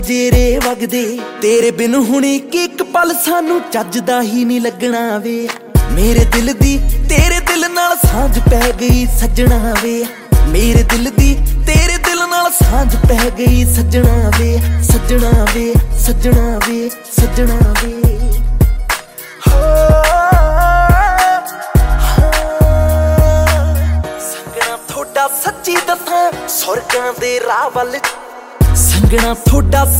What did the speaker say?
जेरे वगदे तेरे बिन हुण एक पल सानू चजदा ही नहीं लगना वे। मेरे दिल दी तेरे दिल नाल सांझ पै गई सजना वे। मेरे दिल दी तेरे दिल नाल सांझ पै गई सजना वे। सजना वे सजना वे सजना वे संगना थोड़ा सच्ची दसां सुरगां दे राह वल। संगना थोड़ा